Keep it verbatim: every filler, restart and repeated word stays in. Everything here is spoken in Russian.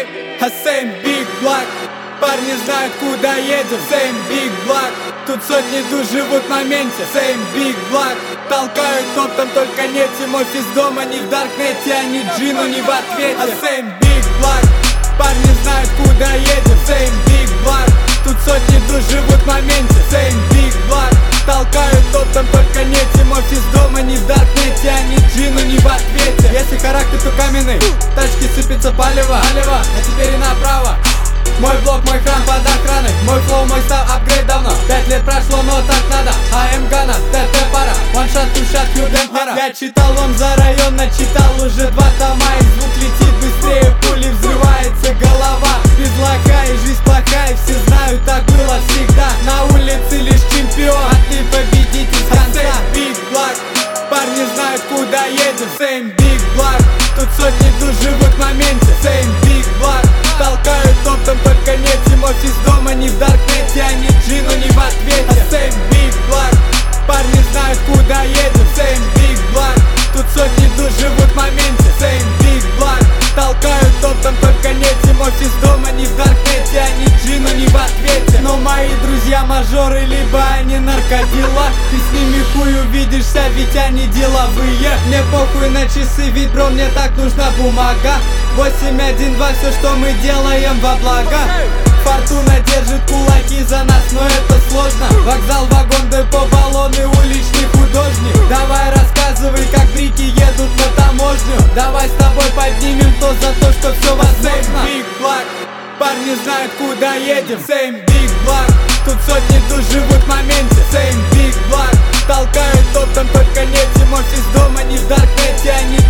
Same Big Black. Парни знают, куда едем. Same Big Black. Тут сотни душ живут в моменте. Same Big Black. Толкают оптом, только нет им офис дома. Не в даркнете, а не Джину, не в ответе. Same Big Black. Парни знают, куда едем. Same Big Black. Тут сотни душ живут в моменте. Same Big Black. Толкают оптом, только нет им офис дома. Не в даркнете, а не Джину, не в ответе. Если характер, то каменный. Тачки сыпется палево, палево, а теперь и направо. Мой блок, мой храм под охраной. Мой флоу, мой став, апгрейд давно. Пять лет прошло, но так надо. АМ Гана, ТТ пара. Ваншат, тушат, юден пара. Я читал вам за район, начитал уже два тома. И звук летит быстрее, пули взрывается голова. Без лока и жизнь плохая, все знают, так было всегда. На улице лишь чемпион, а ты победитель с конца. Same Big Black. Парни знают, куда едем. Same Big Black. Тут сотни душ живут в моменте. Same Big Black. Толкают оптом, только нет им офис дома. Не в даркнете, а не Джину, не в ответе. Same Big Black. Парни знают, куда едем. Same Big Black. Тут сотни душ живут в моменте. Same Big Black. Толкают оптом, только нет им офис дома. Не в даркнете, а не Джину, не в ответе. Но мои друзья мажоры, либо они наркодила. Ты с ними хуй увидишься, ведь они деловые. Мне похуй на часы, ведь бро, мне так нужна бумага. Восемь один два, все, что мы делаем во благо. Фортуна держит кулаки за нас, но это сложно. Вокзал, вагон, депо, баллоны, уличный художник. Давай рассказывай, как брики едут на таможню. Давай с тобой поднимем то за то, что все возможно. Same Big Black. Парни знают, куда едем. Same Big Black. Тут сотни душ живут в моменте. Same Big Black. Толкают оптом, только нет им офис дома. Не в даркнете, а не